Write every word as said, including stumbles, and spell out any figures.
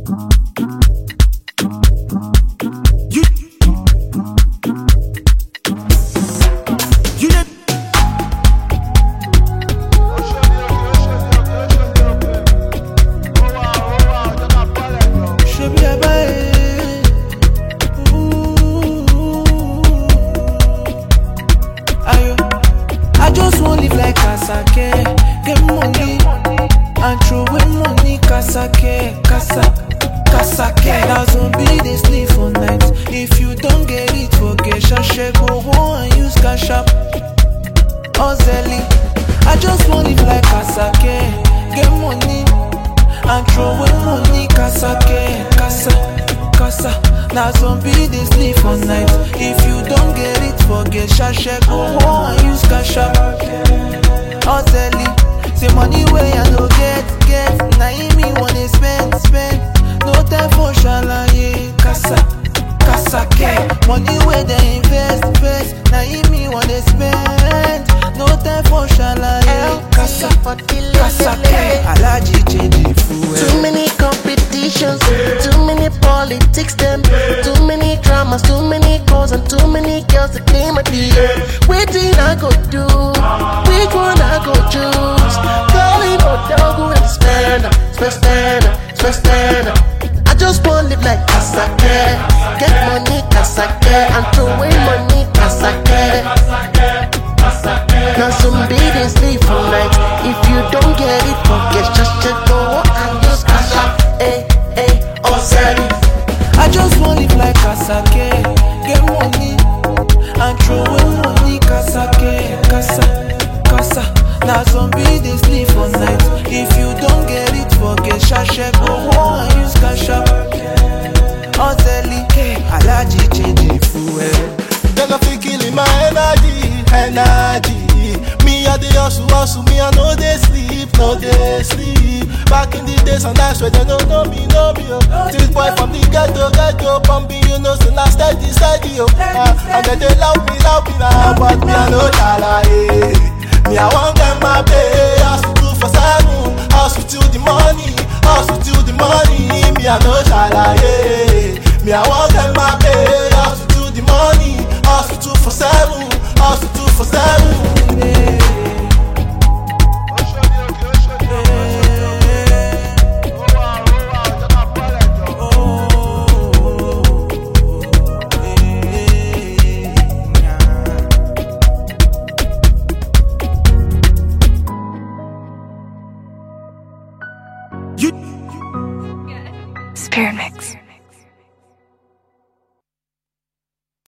You, you did. Should be a bae. Ayo, I just want live like Kasake, get money and throw away money. Kasake, Kasa, Kasake. Now zombie they sleep for night. If you don't get it, forget Shashe. Go home and use cash up. Ozeli, I just want live like Kasake, get money and throw away money. Kasake, Kasa, Kasa. Now zombie they sleep for night. If you don't get it, forget Shashe. Go home and use cash up. Ozeli, say money way I no get, get. Now me wanna spend, spend. No time for shalaye. Kasa, Kasake. Money way they invest, invest. Now me wanna spend. No time for shalaye. Kasa, Kasake. Alaji change the fuel. Too many competitions, too many politics, them. Too many dramas, too many calls, and too many girls to claim a deal. Waiting I go do, which one I go choose? Calling no dog and spend, spend, spend, spend, spend. I just want live like Kasake, get money Kasake, and throw away money Kasake. Now zombie they sleep for night. If you don't get it, forget just check go and use cash up. Hey, hey, oh sorry. I just want live like Kasake, get money and throw away money. Kasake, Kasa, Kasa. Now zombie they sleep for night. If you don't get it, forget Shashe. Go home and use cash up. Ozeli, Alaji change the fuel. They go fi killing my energy, energy. Me a the hustle, hustle. Me I know they sleep, no they sleep. Back in the days and that's where they don't know me, know me. Oh. This boy from the ghetto, ghetto, pumping, you know, so now steady, steady. Oh. Uh, and then they love me, love me now, but me I know that eh. Me I want them my pay, hustle two for seven, hustle till the money, hustle till the money. Me I know that eh. Me I want them my pay, hustle till the money, hustle two for seven, hustle two for seven. You. Spirit Mix.